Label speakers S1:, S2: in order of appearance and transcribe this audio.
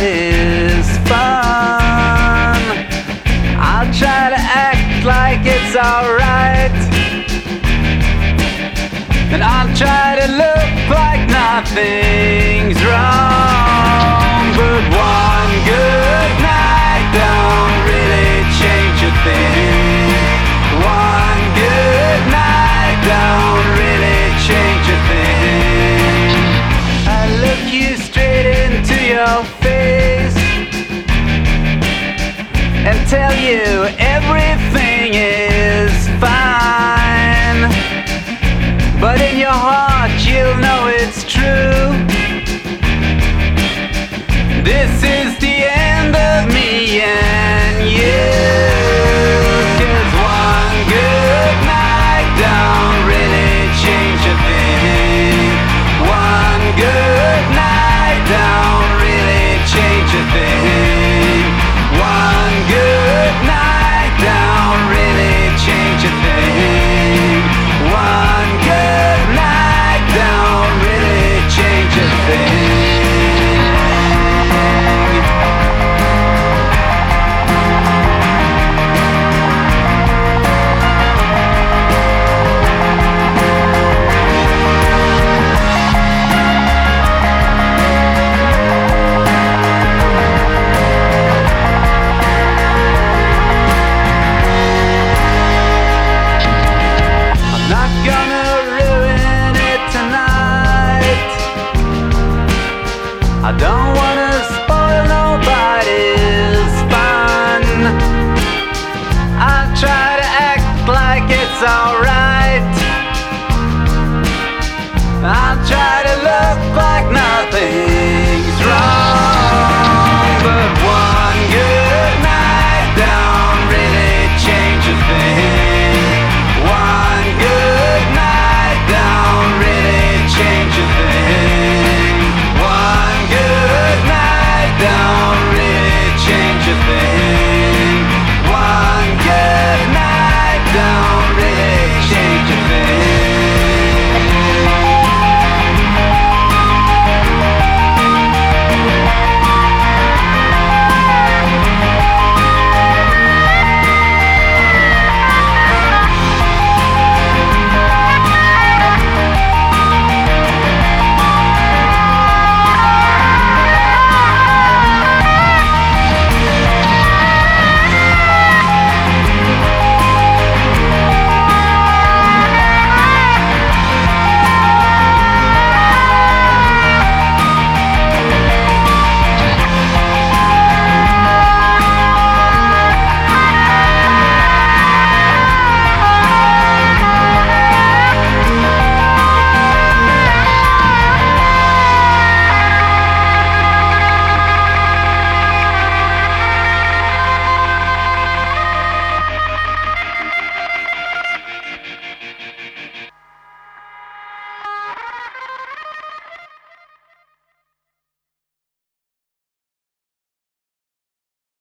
S1: is fun. I'll try to act like it's alright, and I'll try to look like nothing's wrong. But one good night don't really change a thing. One good night don't really change a thing. I look you straight into your face and tell you